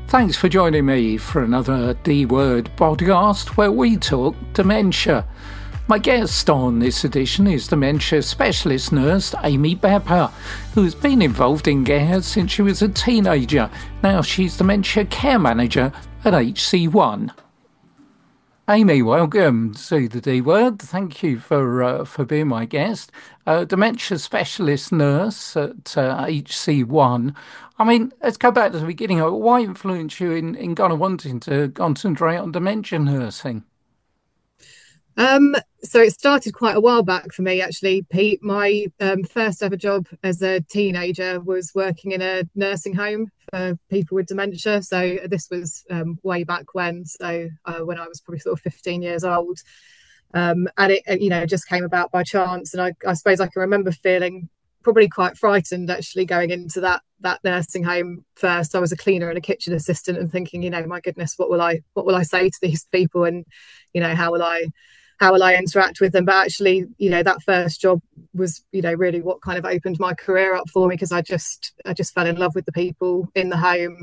Thanks for joining me for another D Word podcast where we talk dementia. My guest on this edition is dementia specialist nurse Amy Bepper, who's been involved in care since she was a teenager. Now she's dementia care manager at HC1. Amy, welcome to the D Word. Thank you for being my guest. Dementia specialist nurse at HC1. I mean, let's go back to the beginning. Why influenced you in kind of wanting to concentrate on dementia nursing? So it started quite a while back for me, actually, Pete. My first ever job as a teenager was working in a nursing home for people with dementia. So this was way back when. So when I was probably sort of 15 years old. And it just came about by chance. And I suppose I can remember feeling probably quite frightened actually going into that nursing home first. I was a cleaner and a kitchen assistant and thinking, my goodness, what will I say to these people, and how will I interact with them? But actually, that first job was, really what kind of opened my career up for me, because I just fell in love with the people in the home.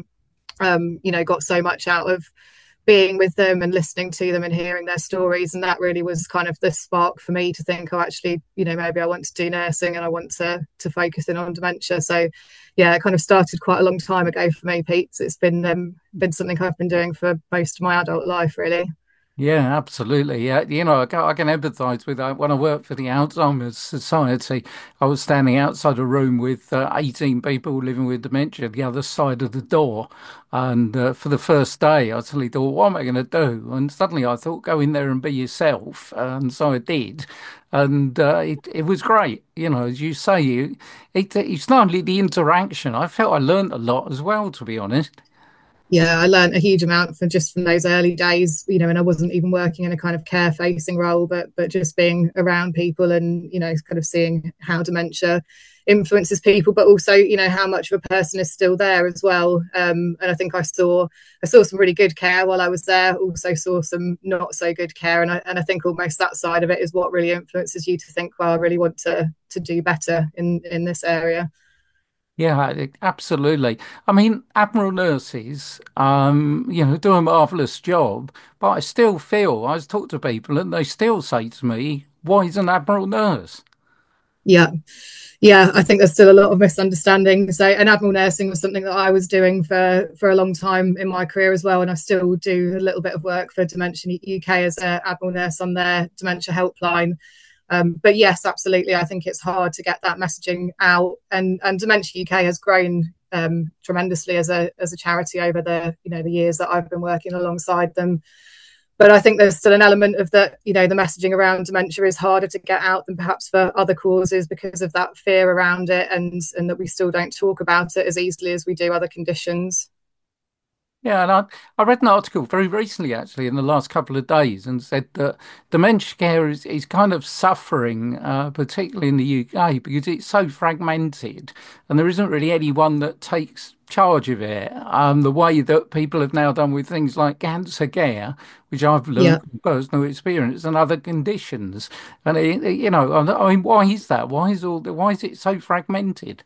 Got so much out of being with them and listening to them and hearing their stories, and that really was kind of the spark for me to think, actually, maybe I want to do nursing and I want to focus in on dementia. So yeah, it kind of started quite a long time ago for me, Pete. So it's been something I've been doing for most of my adult life, really. Yeah, absolutely. Yeah, I can empathise with that. When I worked for the Alzheimer's Society, I was standing outside a room with 18 people living with dementia the other side of the door. And for the first day, I suddenly thought, what am I going to do? And suddenly I thought, go in there and be yourself. And so I did. And it was great. As you say, it's not only the interaction. I felt I learned a lot as well, to be honest. Yeah, I learned a huge amount from those early days, and I wasn't even working in a kind of care facing role, but just being around people and, kind of seeing how dementia influences people, but also, how much of a person is still there as well. And I think I saw some really good care while I was there, also saw some not so good care. And I think almost that side of it is what really influences you to think, well, I really want to do better in this area. Yeah, absolutely. I mean, Admiral nurses, do a marvellous job, but I still feel, I talk to people and they still say to me, why is an Admiral nurse? Yeah. Yeah, I think there's still a lot of misunderstanding. So, and Admiral nursing was something that I was doing for a long time in my career as well. And I still do a little bit of work for Dementia UK as an Admiral nurse on their dementia helpline. But yes, absolutely. I think it's hard to get that messaging out, and Dementia UK has grown tremendously as a charity over the years that I've been working alongside them. But I think there's still an element of that, the messaging around dementia is harder to get out than perhaps for other causes because of that fear around it, and that we still don't talk about it as easily as we do other conditions. Yeah, and I read an article very recently, actually, in the last couple of days, and said that dementia care is kind of suffering, particularly in the UK, because it's so fragmented and there isn't really anyone that takes charge of it. The way that people have now done with things like cancer care, which I've Yeah. learned from personal experience, and other conditions. And, I mean, why is that? Why is it so fragmented?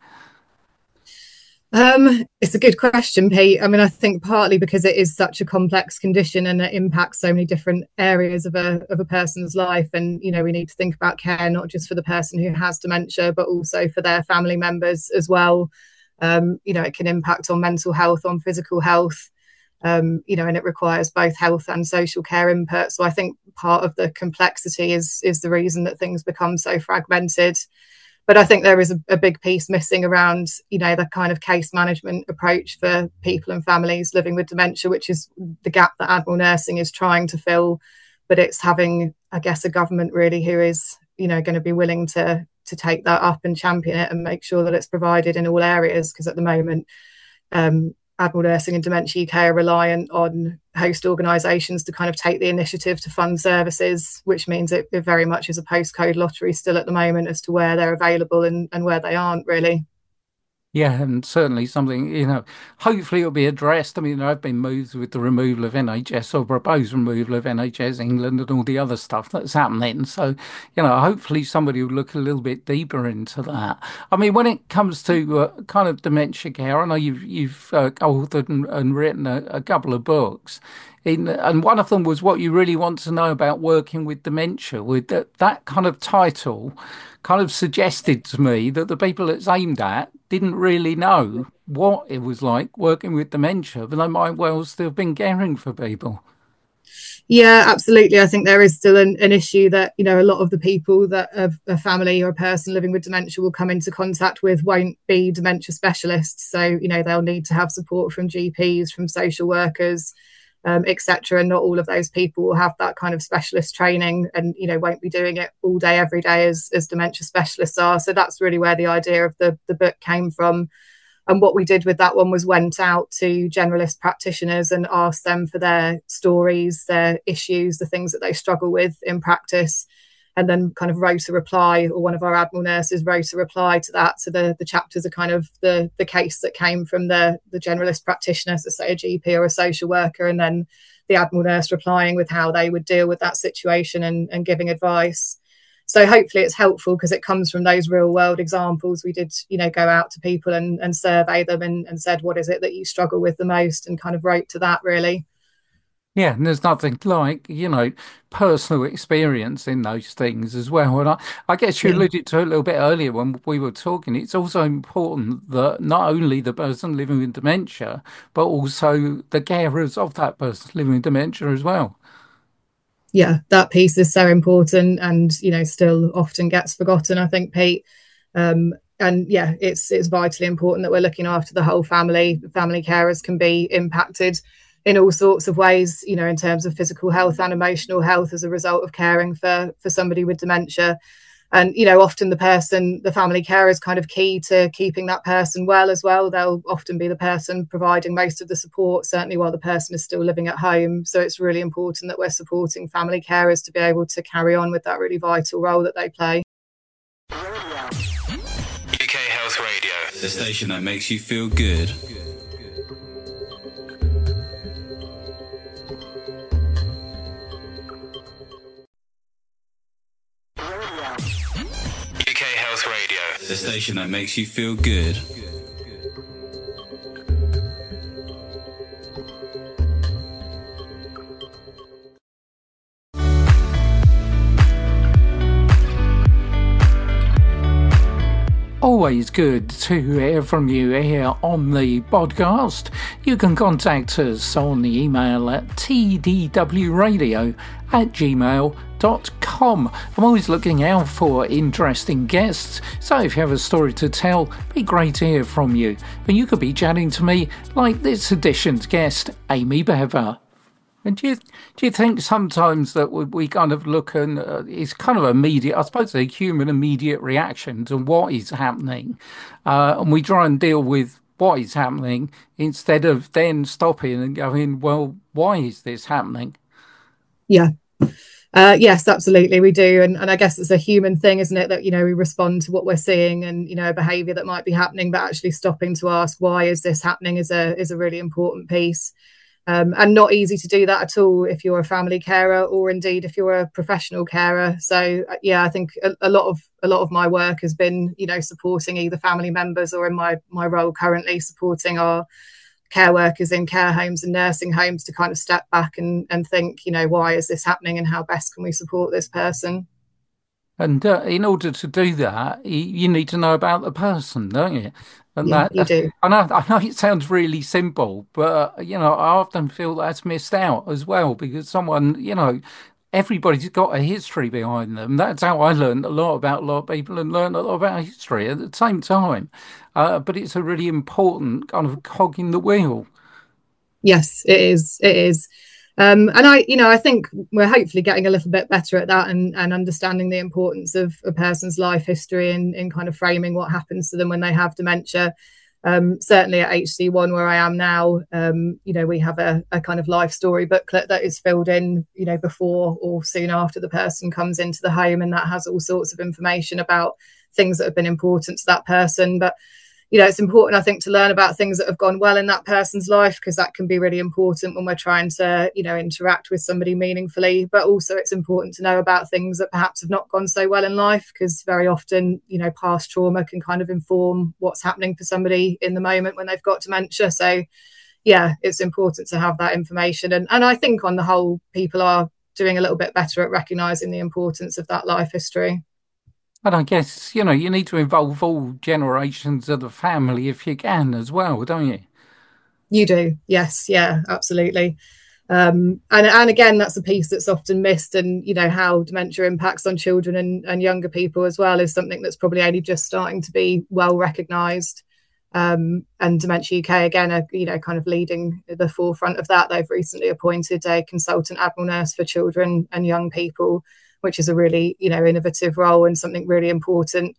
It's a good question, Pete. I mean, I think partly because it is such a complex condition and it impacts so many different areas of a person's life. And, we need to think about care, not just for the person who has dementia, but also for their family members as well. It can impact on mental health, on physical health, and it requires both health and social care input. So I think part of the complexity is the reason that things become so fragmented. But I think there is a big piece missing around, the kind of case management approach for people and families living with dementia, which is the gap that Admiral nursing is trying to fill. But it's having, I guess, a government really who is, going to be willing to take that up and champion it and make sure that it's provided in all areas. Because at the moment, Admiral Nursing and Dementia UK are reliant on host organisations to kind of take the initiative to fund services, which means it very much is a postcode lottery still at the moment as to where they're available and where they aren't, really. Yeah, and certainly something, hopefully it'll be addressed. I mean, there have been moves with the removal of NHS or proposed removal of NHS England and all the other stuff that's happening. So, hopefully somebody will look a little bit deeper into that. I mean, when it comes to kind of dementia care, I know you've authored and written a couple of books. And one of them was what you really want to know about working with dementia. With that kind of title, kind of suggested to me that the people it's aimed at didn't really know what it was like working with dementia, but they might well still have been caring for people. Yeah, absolutely. I think there is still an issue that, a lot of the people that a family or a person living with dementia will come into contact with won't be dementia specialists. So, they'll need to have support from GPs, from social workers, etc. And not all of those people will have that kind of specialist training and, won't be doing it all day, every day as dementia specialists are. So that's really where the idea of the book came from. And what we did with that one was went out to generalist practitioners and asked them for their stories, their issues, the things that they struggle with in practice, and then kind of wrote a reply, or one of our Admiral nurses wrote a reply to that. So the chapters are kind of the case that came from the generalist practitioner, so say a GP or a social worker, and then the Admiral nurse replying with how they would deal with that situation and giving advice. So hopefully it's helpful because it comes from those real world examples. We did, go out to people and survey them and said, what is it that you struggle with the most, and kind of wrote to that really. Yeah, and there's nothing like, personal experience in those things as well. And I guess you Yeah. alluded to it a little bit earlier when we were talking. It's also important that not only the person living with dementia, but also the carers of that person living with dementia as well. Yeah, that piece is so important and, still often gets forgotten, I think, Pete. And yeah, it's vitally important that we're looking after the whole family. Family carers can be impacted in all sorts of ways, in terms of physical health and emotional health as a result of caring for somebody with dementia. And often the family care is kind of key to keeping that person well as well. They'll often be the person providing most of the support, certainly while the person is still living at home. So it's really important that we're supporting family carers to be able to carry on with that really vital role that they play. UK Health Radio, the station that makes you feel good. UK Health Radio, the station that makes you feel good. Always good to hear from you here on the podcast. You can contact us on the email at tdwradio@gmail.com. I'm always looking out for interesting guests, so if you have a story to tell, it'd be great to hear from you. And you could be chatting to me like this edition's guest, Amy Bever. And do you think sometimes that we kind of look and it's kind of immediate, I suppose, a human immediate reaction to what is happening, and we try and deal with what is happening instead of then stopping and going, well, why is this happening? Yeah. Yes, absolutely, we do, and I guess it's a human thing, isn't it? That we respond to what we're seeing, and a behaviour that might be happening, but actually stopping to ask why is this happening is a really important piece. And not easy to do that at all if you're a family carer, or indeed if you're a professional carer. So yeah, I think a lot of my work has been supporting either family members, or in my role currently supporting our care workers in care homes and nursing homes to kind of step back and think, why is this happening and how best can we support this person. And in order to do that, you need to know about the person, don't you? And Yeah, you do. I know it sounds really simple, but I often feel that's missed out as well because everybody's got a history behind them. That's how I learned a lot about a lot of people and learned a lot about history at the same time. But it's a really important kind of cog in the wheel. Yes, it is. It is. And I think we're hopefully getting a little bit better at that, and understanding the importance of a person's life history in kind of framing what happens to them when they have dementia. Certainly at HC1 where I am now, we have a kind of life story booklet that is filled in, before or soon after the person comes into the home, and that has all sorts of information about things that have been important to that person. But it's important, I think, to learn about things that have gone well in that person's life, because that can be really important when we're trying to, interact with somebody meaningfully. But also it's important to know about things that perhaps have not gone so well in life, because very often, past trauma can kind of inform what's happening for somebody in the moment when they've got dementia. So yeah, it's important to have that information. And I think on the whole, people are doing a little bit better at recognising the importance of that life history. And I guess, you need to involve all generations of the family if you can as well, don't you? You do, yes, yeah, absolutely. And again, that's a piece that's often missed, and how dementia impacts on children and younger people as well is something that's probably only just starting to be well recognised. And Dementia UK again are kind of leading the forefront of that. They've recently appointed a consultant admiral nurse for children and young people, which is a really innovative role and something really important.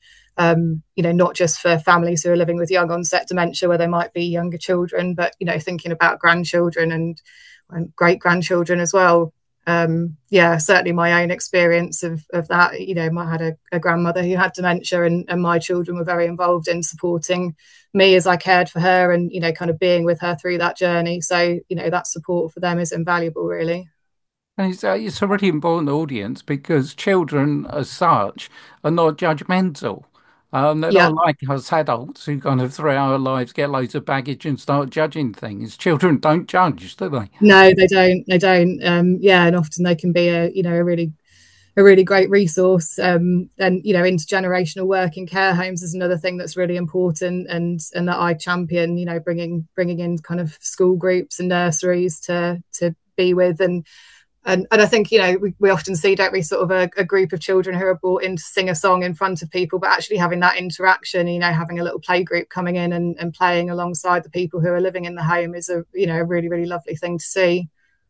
Not just for families who are living with young onset dementia where there might be younger children, but thinking about grandchildren and great grandchildren as well. Certainly my own experience of that. I had a grandmother who had dementia, and my children were very involved in supporting me as I cared for her, and kind of being with her through that journey. So that support for them is invaluable, really. And it's a really important audience because children, as such, are not judgmental. They're Yeah. not like us adults who kind of throughout our lives get loads of baggage and start judging things. Children don't judge, do they? No, they don't. They don't. And often they can be a really great resource. And intergenerational work in care homes is another thing that's really important, and that I champion. Bringing in kind of school groups and nurseries to be with. And I think, we often see, don't we, sort of a group of children who are brought in to sing a song in front of people, but actually having that interaction, having a little play group coming in and playing alongside the people who are living in the home is a really, really lovely thing to see.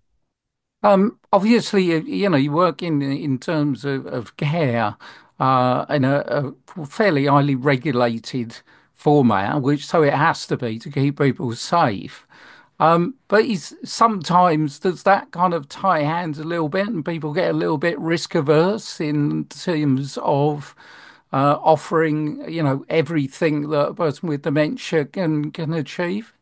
Obviously, you work in terms of care in a fairly highly regulated format, which so it has to be to keep people safe. But sometimes does that kind of tie hands a little bit, and people get a little bit risk averse in terms of offering, everything that a person with dementia can achieve?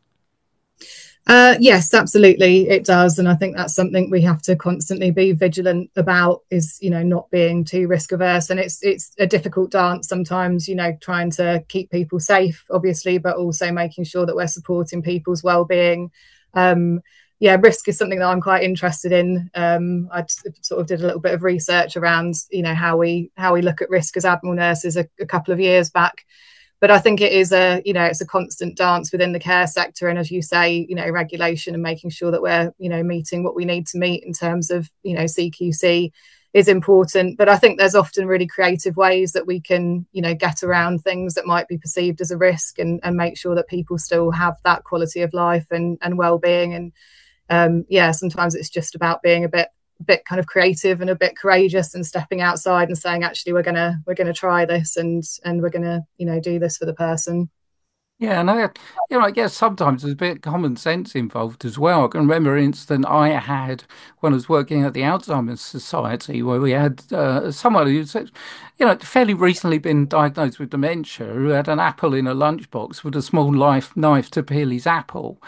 Yes, absolutely, it does, and I think that's something we have to constantly be vigilant about. Is not being too risk averse, and it's a difficult dance sometimes. Trying to keep people safe, obviously, but also making sure that we're supporting people's well-being. Risk is something that I'm quite interested in. I sort of did a little bit of research around how we look at risk as admiral nurses a couple of years back. But I think it is it's a constant dance within the care sector. And as you say, regulation and making sure that we're, meeting what we need to meet in terms of, CQC is important. But I think there's often really creative ways that we can, get around things that might be perceived as a risk, and make sure that people still have that quality of life and well-being. And sometimes it's just about being a bit kind of creative and a bit courageous and stepping outside and saying, actually, we're gonna try this, and we're gonna do this for the person. Yeah, and I guess sometimes there's a bit of common sense involved as well. I can remember an incident I had when I was working at the Alzheimer's Society, where we had someone who's, fairly recently been diagnosed with dementia, who had an apple in a lunchbox with a small knife to peel his apple,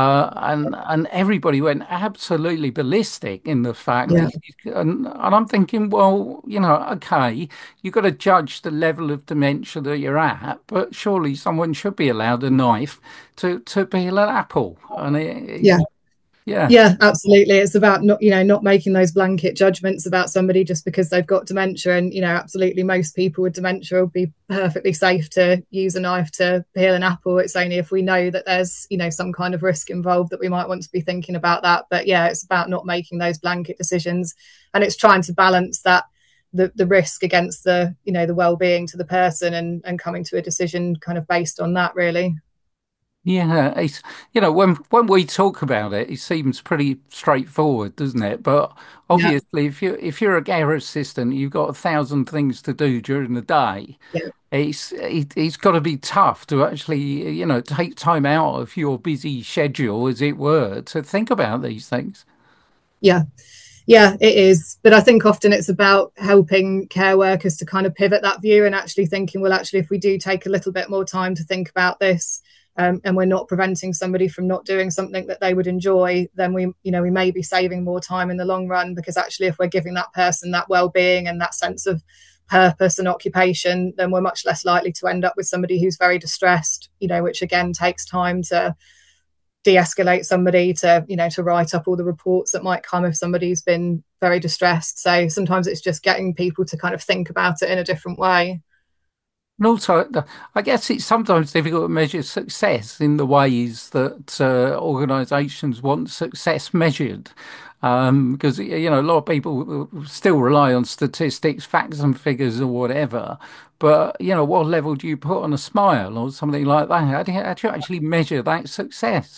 and everybody went absolutely ballistic in the fact Yeah. that, and I'm thinking, well, okay, you've got to judge the level of dementia that you're at, but surely someone should be allowed a knife to peel an apple. And Yeah. yeah, Yeah, absolutely. It's about not making those blanket judgments about somebody just because they've got dementia. And absolutely, most people with dementia will be perfectly safe to use a knife to peel an apple. It's only if we know that there's some kind of risk involved that we might want to be thinking about that. But yeah, it's about not making those blanket decisions, and it's trying to balance that the risk against the well-being to the person, and coming to a decision kind of based on that, really. yeah. It's when we talk about it, it seems pretty straightforward, doesn't it? But Yeah. obviously, if you're a care assistant, you've got 1,000 things to do during the day. Yeah. It's got to be tough to actually, take time out of your busy schedule, as it were, to think about these things. Yeah. Yeah, it is. But I think often it's about helping care workers to kind of pivot that view and actually thinking, well, actually, if we do take a little bit more time to think about this, and we're not preventing somebody from not doing something that they would enjoy, then we may be saving more time in the long run. Because actually, if we're giving that person that well-being and that sense of purpose and occupation, then we're much less likely to end up with somebody who's very distressed, which again takes time to de-escalate somebody, to write up all the reports that might come if somebody's been very distressed. So sometimes it's just getting people to kind of think about it in a different way. And also, I guess it's sometimes difficult to measure success in the ways that organisations want success measured. Because, a lot of people still rely on statistics, facts and figures or whatever. But, what level do you put on a smile or something like that? How do you actually measure that success?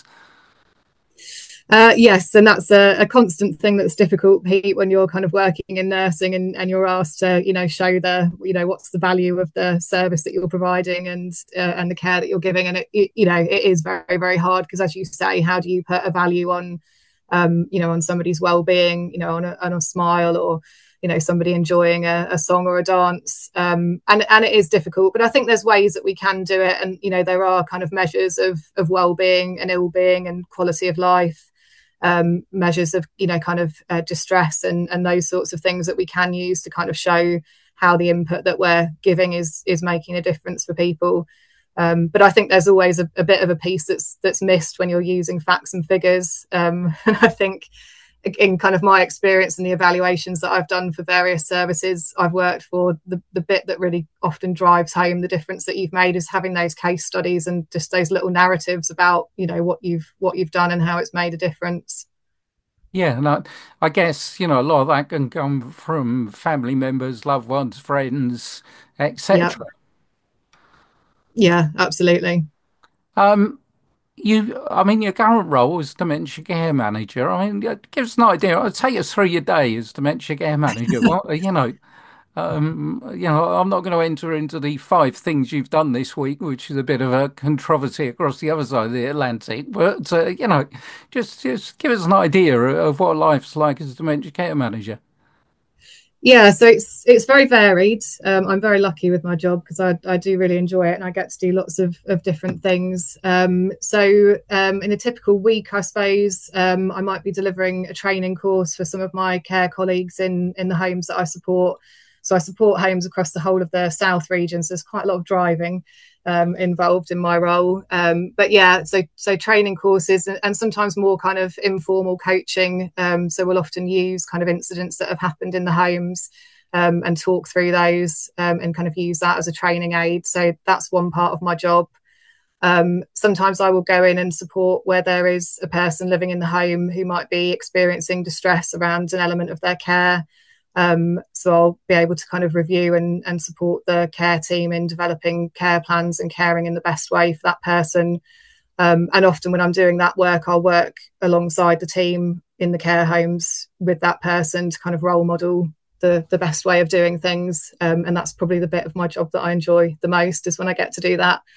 Yes, and that's a constant thing that's difficult, Pete, when you're kind of working in nursing and you're asked to, show what's the value of the service that you're providing and the care that you're giving. And it is very, very hard because, as you say, how do you put a value on, on somebody's well-being, on a smile or, somebody enjoying a song or a dance. And it is difficult, but I think there's ways that we can do it. And, there are kind of measures of well-being and ill-being and quality of life, measures of kind of distress and those sorts of things that we can use to kind of show how the input that we're giving is making a difference for people. But I think there's always a bit of a piece that's missed when you're using facts and figures. And I think in kind of my experience and the evaluations that I've done for various services I've worked for, the bit that really often drives home the difference that you've made is having those case studies and just those little narratives about, what you've done and how it's made a difference. Yeah, and I guess, a lot of that can come from family members, loved ones, friends, Yeah, etc. yeah, absolutely. Um, I mean, your current role as dementia care manager. I mean, give us an idea. Take us through your day as dementia care manager. I'm not going to enter into the five things you've done this week, which is a bit of a controversy across the other side of the Atlantic. But just give us an idea of what life's like as a dementia care manager. Yeah, so it's very varied. I'm very lucky with my job because I do really enjoy it and I get to do lots of different things. In a typical week, I suppose I might be delivering a training course for some of my care colleagues in the homes that I support. So I support homes across the whole of the South region. So there's quite a lot of driving involved in my role. But yeah, so training courses and sometimes more kind of informal coaching. So we'll often use kind of incidents that have happened in the homes and talk through those and kind of use that as a training aid. So that's one part of my job. Sometimes I will go in and support where there is a person living in the home who might be experiencing distress around an element of their care. So I'll be able to kind of review and support the care team in developing care plans and caring in the best way for that person. And often when I'm doing that work, I'll work alongside the team in the care homes with that person to kind of role model the best way of doing things. And that's probably the bit of my job that I enjoy the most is when I get to do that.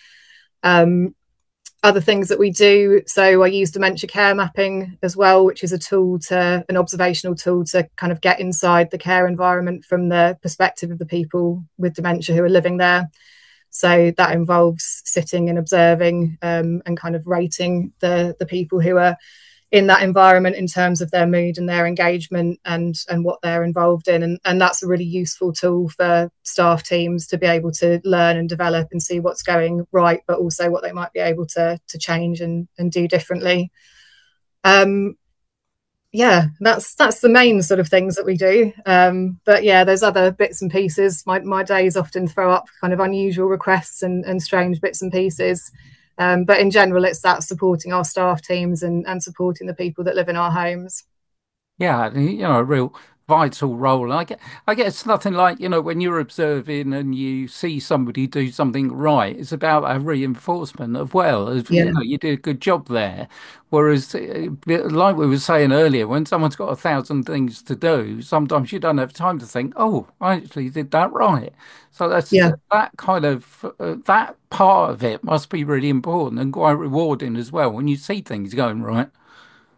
Other things that we do. So I use dementia care mapping as well, which is an observational tool to kind of get inside the care environment from the perspective of the people with dementia who are living there. So that involves sitting and observing and kind of rating the people who are in that environment in terms of their mood and their engagement and what they're involved in. And that's a really useful tool for staff teams to be able to learn and develop and see what's going right, but also what they might be able to change and do differently. Yeah, that's the main sort of things that we do. But yeah, there's other bits and pieces. My days often throw up kind of unusual requests and strange bits and pieces. But in general, it's that supporting our staff teams and supporting the people that live in our homes. Yeah, a real vital role. I guess nothing like, when you're observing and you see somebody do something right, it's about a reinforcement of, well, as Yeah, you did a good job there. Whereas, like we were saying earlier, when someone's got 1,000 things to do, sometimes you don't have time to think, oh, I actually did that right. So yeah. that kind of, that part of it must be really important and quite rewarding as well when you see things going right.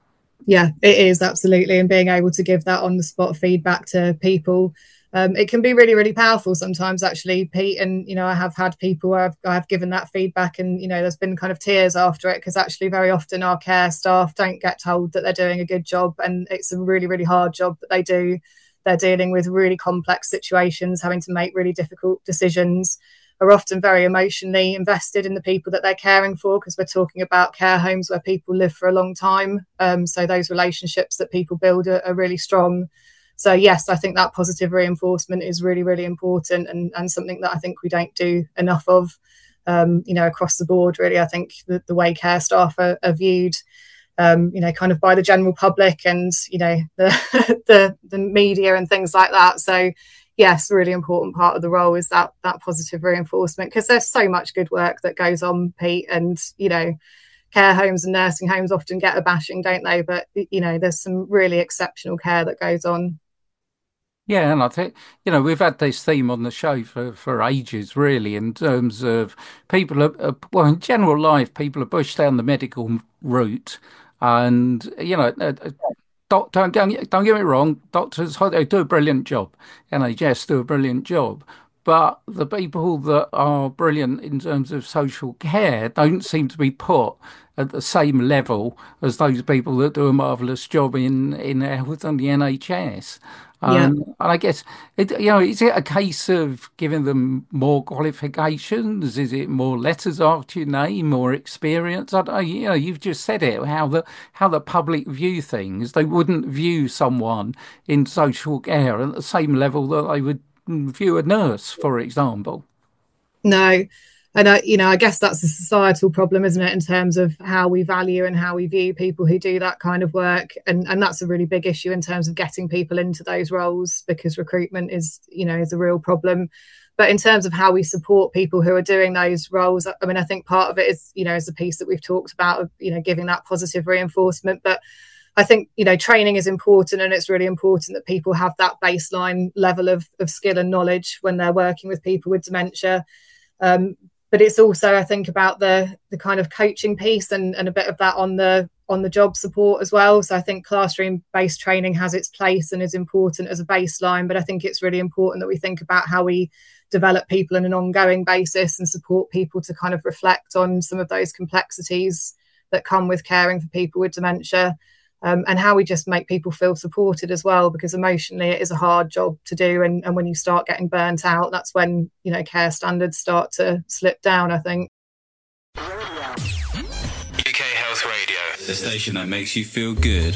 Yeah, it is, absolutely. And being able to give that on the spot feedback to people, it can be really, really powerful sometimes, actually, Pete. And, I have had people where I've given that feedback and, there's been kind of tears after it, because actually very often our care staff don't get told that they're doing a good job. And it's a really, really hard job that they do. They're dealing with really complex situations, having to make really difficult decisions, are often very emotionally invested in the people that they're caring for, because we're talking about care homes where people live for a long time. So those relationships that people build are really strong. So yes, I think that positive reinforcement is really, really important, and something that I think we don't do enough of, across the board, really. I think the way care staff are viewed, kind of by the general public and, the media and things like that. So yes, a really important part of the role is that positive reinforcement, because there's so much good work that goes on, Pete, and, care homes and nursing homes often get a bashing, don't they? But, there's some really exceptional care that goes on. Yeah, and I think, we've had this theme on the show for ages, really, in terms of people well, in general life, people are pushed down the medical route. And, don't get me wrong, doctors, they do a brilliant job. NHS do a brilliant job. But the people that are brilliant in terms of social care don't seem to be put at the same level as those people that do a marvellous job in health and the NHS. Yeah. And I guess, is it a case of giving them more qualifications? Is it more letters after your name, more experience? I don't know, you've just said it, how the public view things. They wouldn't view someone in social care at the same level that they would view a nurse, for example. No. And I guess that's a societal problem, isn't it, in terms of how we value and how we view people who do that kind of work. And that's a really big issue in terms of getting people into those roles, because recruitment is a real problem. But in terms of how we support people who are doing those roles, I mean, I think part of it is a piece that we've talked about of, giving that positive reinforcement. But I think, training is important, and it's really important that people have that baseline level of skill and knowledge when they're working with people with dementia. But it's also, I think, about the kind of coaching piece and a bit of that on the job support as well. So I think classroom-based training has its place and is important as a baseline, but I think it's really important that we think about how we develop people on an ongoing basis and support people to kind of reflect on some of those complexities that come with caring for people with dementia. And how we just make people feel supported as well, because emotionally it is a hard job to do. And when you start getting burnt out, that's when, care standards start to slip down, I think. UK Health Radio, the station that makes you feel good.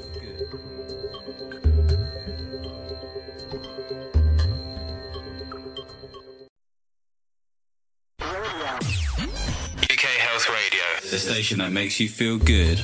UK Health Radio, the station that makes you feel good.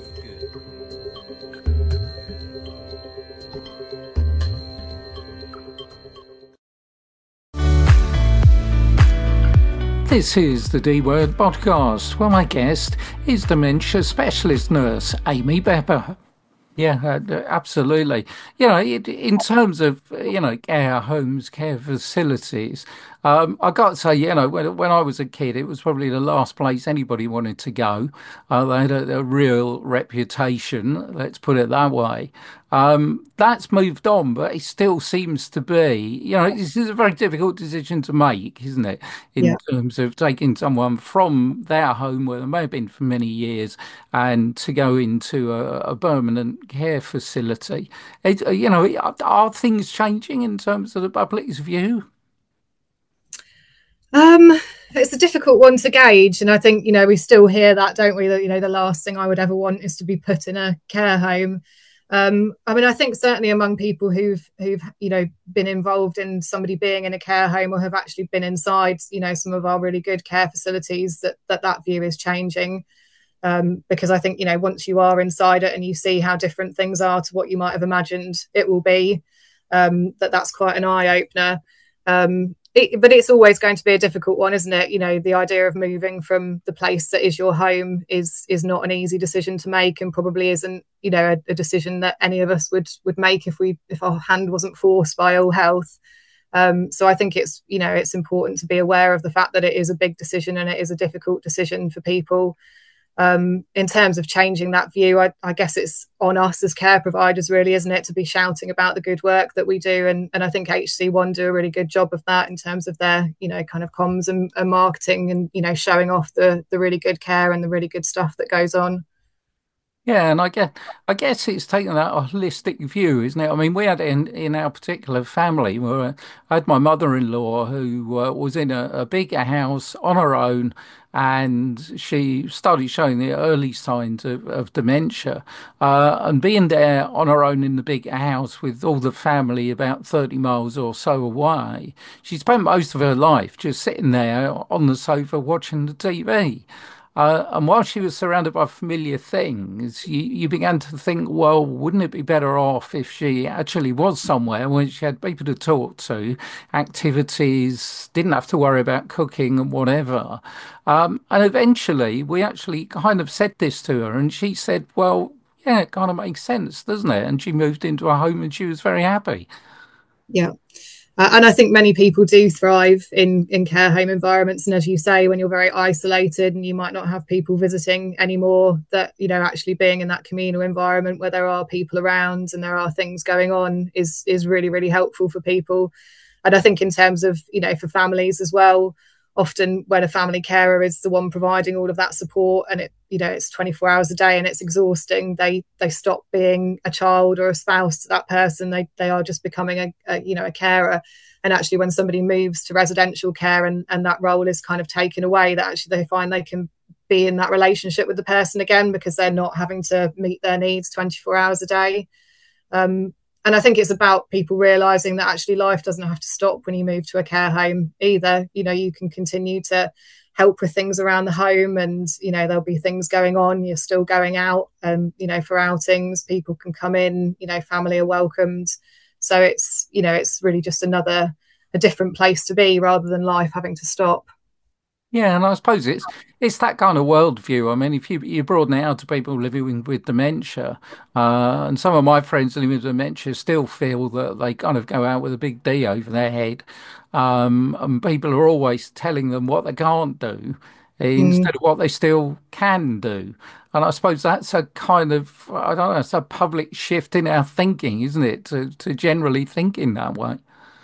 This is the D Word podcast, where my guest is dementia specialist nurse Amy Bepper. Yeah, absolutely. In terms of, care homes, care facilities, I got to say, when I was a kid, it was probably the last place anybody wanted to go. They had a real reputation, let's put it that way. That's moved on, but it still seems to be, this is a very difficult decision to make, isn't it? In terms of taking someone from their home, where they may have been for many years, and to go into a permanent care facility. Are things changing in terms of the public's view? It's a difficult one to gauge, and I think we still hear that, don't we? That the last thing I would ever want is to be put in a care home. I mean, I think certainly among people who've been involved in somebody being in a care home or have actually been inside some of our really good care facilities, that view is changing. Because I think once you are inside it and you see how different things are to what you might have imagined it will be, that's quite an eye opener. But it's always going to be a difficult one, isn't it? The idea of moving from the place that is your home is not an easy decision to make, and probably isn't, a decision that any of us would make if our hand wasn't forced by ill health. So I think it's important to be aware of the fact that it is a big decision and it is a difficult decision for people. In terms of changing that view, I guess it's on us as care providers, really, isn't it, to be shouting about the good work that we do. And I think HC1 do a really good job of that in terms of their, kind of comms and marketing and, showing off the really good care and the really good stuff that goes on. Yeah, and I guess it's taking that holistic view, isn't it? I mean, we had in our particular family where I had my mother-in-law who was in a bigger house on her own, and she started showing the early signs of dementia. And being there on her own in the big house with all the family about 30 miles or so away, she spent most of her life just sitting there on the sofa watching the TV. And while she was surrounded by familiar things, you began to think, well, wouldn't it be better off if she actually was somewhere where she had people to talk to, activities, didn't have to worry about cooking and whatever. And eventually, we actually kind of said this to her, and she said, well, yeah, it kind of makes sense, doesn't it? And she moved into a home and she was very happy. Yeah. And I think many people do thrive in care home environments. And as you say, when you're very isolated and you might not have people visiting anymore, that, actually being in that communal environment where there are people around and there are things going on is really, really helpful for people. And I think in terms of, for families as well, often when a family carer is the one providing all of that support and it's 24 hours a day and it's exhausting, they stop being a child or a spouse to that person. They are just becoming a carer. And actually when somebody moves to residential care and that role is kind of taken away, that actually they find they can be in that relationship with the person again because they're not having to meet their needs 24 hours a day. And I think it's about people realizing that actually life doesn't have to stop when you move to a care home either. You can continue to help with things around the home and, there'll be things going on. You're still going out and, for outings, people can come in, family are welcomed. So it's really just a different place to be rather than life having to stop. Yeah, and I suppose it's that kind of worldview. I mean, if you broaden it out to people living with dementia, and some of my friends living with dementia still feel that they kind of go out with a big D over their head, and people are always telling them what they can't do Mm, instead of what they still can do. And I suppose that's a kind of, I don't know, it's a public shift in our thinking, isn't it, to generally thinking that way.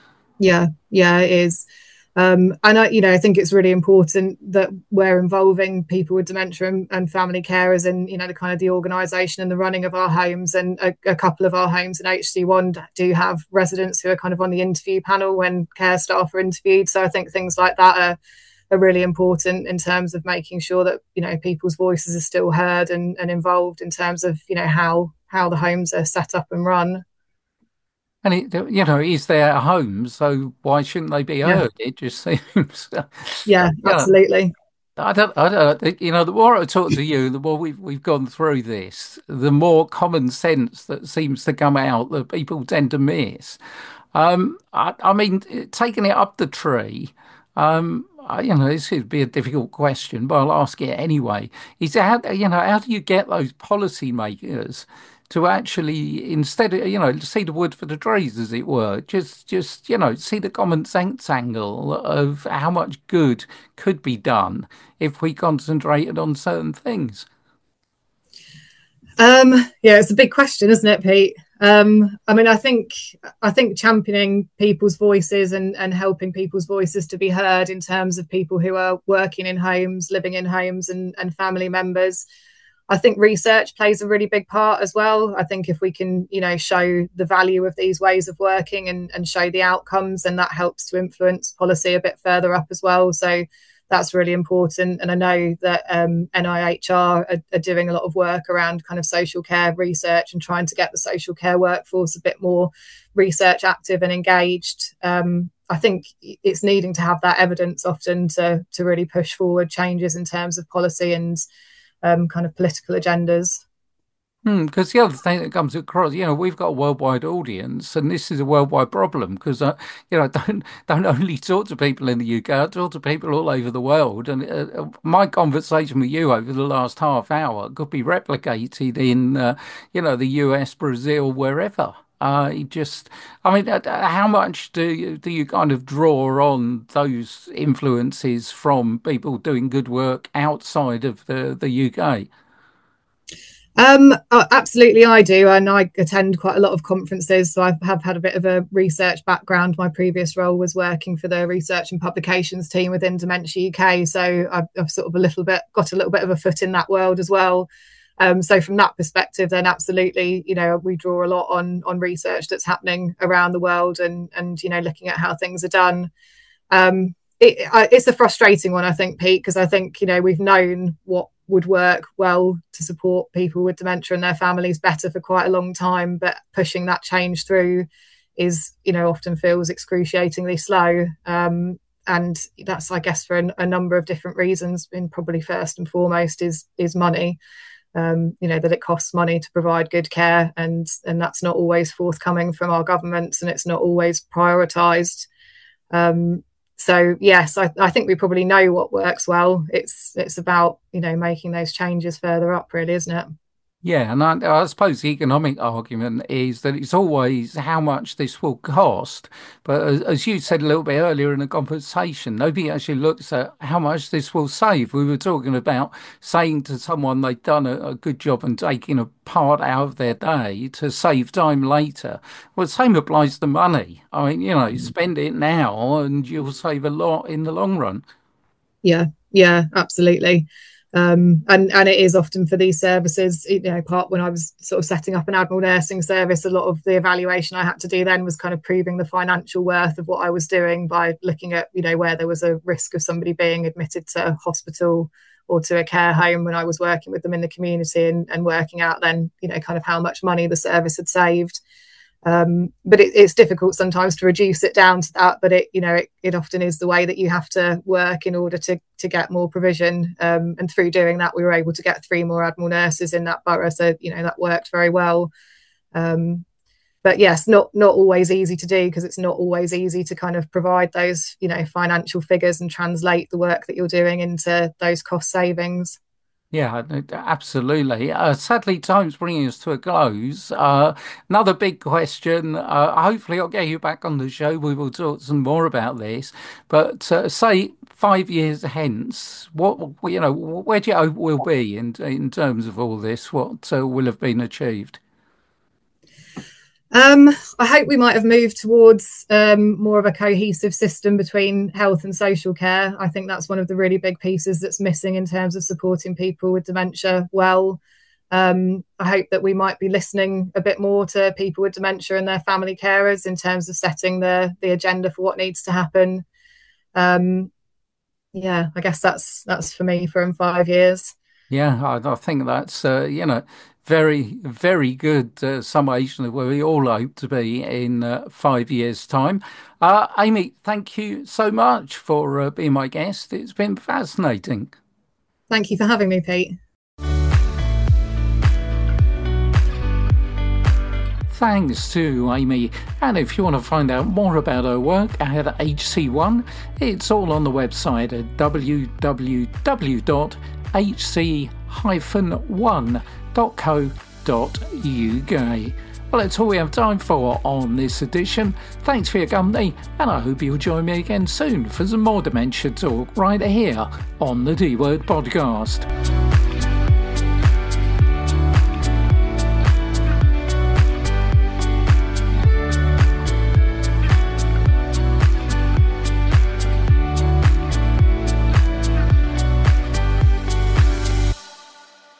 yeah, it is. And I think it's really important that we're involving people with dementia and family carers in, the kind of the organisation and the running of our homes. And a couple of our homes in HC1 do have residents who are kind of on the interview panel when care staff are interviewed. So I think things like that are really important in terms of making sure that, people's voices are still heard and involved in terms of, how the homes are set up and run. And is their home, so why shouldn't they be Yeah, heard? It just seems, yeah, yeah. absolutely. I don't think, the more I talk to you, the more we've gone through this, the more common sense that seems to come out that people tend to miss. I mean, taking it up the tree, this would be a difficult question, but I'll ask it anyway. Is how do you get those policymakers to actually, instead of, see the wood for the trees, as it were, just, see the common sense angle of how much good could be done if we concentrated on certain things? Yeah, it's a big question, isn't it, Pete? I mean, I think championing people's voices and helping people's voices to be heard in terms of people who are working in homes, living in homes, and family members. I think research plays a really big part as well. I think if we can, show the value of these ways of working and show the outcomes, then that helps to influence policy a bit further up as well. So that's really important. And I know that NIHR are doing a lot of work around kind of social care research and trying to get the social care workforce a bit more research active and engaged. I think it's needing to have that evidence often to really push forward changes in terms of policy and kind of political agendas. Because the other thing that comes across, we've got a worldwide audience, and this is a worldwide problem. Because I don't only talk to people in the UK, I talk to people all over the world, and my conversation with you over the last half hour could be replicated in, the US, Brazil, wherever. How much do you kind of draw on those influences from people doing good work outside of the UK? Absolutely, I do, and I attend quite a lot of conferences. So I have had a bit of a research background. My previous role was working for the research and publications team within Dementia UK, so I've sort of got a little bit of a foot in that world as well. So from that perspective, then absolutely, we draw a lot on research that's happening around the world, and looking at how things are done. It's a frustrating one, I think, Pete, because I think we've known what would work well to support people with dementia and their families better for quite a long time, but pushing that change through is often feels excruciatingly slow, and that's, I guess, for a number of different reasons. And probably first and foremost is money. That it costs money to provide good care, and that's not always forthcoming from our governments, and it's not always prioritised. So yes, I think we probably know what works well. It's about making those changes further up, really, isn't it? Yeah, and I suppose the economic argument is that it's always how much this will cost. But as you said a little bit earlier in the conversation, nobody actually looks at how much this will save. We were talking about saying to someone they've done a good job and taking a part out of their day to save time later. Well, the same applies to money. I mean, spend it now and you'll save a lot in the long run. Yeah, absolutely. And it is often for these services, part when I was sort of setting up an Admiral nursing service, a lot of the evaluation I had to do then was kind of proving the financial worth of what I was doing by looking at, where there was a risk of somebody being admitted to a hospital or to a care home when I was working with them in the community, and working out then, kind of how much money the service had saved. But it's difficult sometimes to reduce it down to that, but it often is the way that you have to work in order to get more provision, and through doing that we were able to get 3 more Admiral nurses in that borough, so that worked very well. But yes, not always easy to do, because it's not always easy to kind of provide those financial figures and translate the work that you're doing into those cost savings. Yeah, absolutely. Sadly, time's bringing us to a close. Another big question. Hopefully, I'll get you back on the show. We will talk some more about this. But say 5 years hence, where do you hope we'll be in terms of all this? What will have been achieved? I hope we might have moved towards more of a cohesive system between health and social care. I think that's one of the really big pieces that's missing in terms of supporting people with dementia well. I hope that we might be listening a bit more to people with dementia and their family carers in terms of setting the agenda for what needs to happen. I guess that's for me for in 5 years. Yeah, I think that's very, very good summation of where we all hope to be in 5 years' time. Amy, thank you so much for being my guest. It's been fascinating. Thank you for having me, Pete. Thanks to Amy. And if you want to find out more about her work at HC1, it's all on the website at www.hc-1.co.uk. Well, that's all we have time for on this edition. Thanks for your company, and I hope you'll join me again soon for some more dementia talk right here on the D Word Podcast.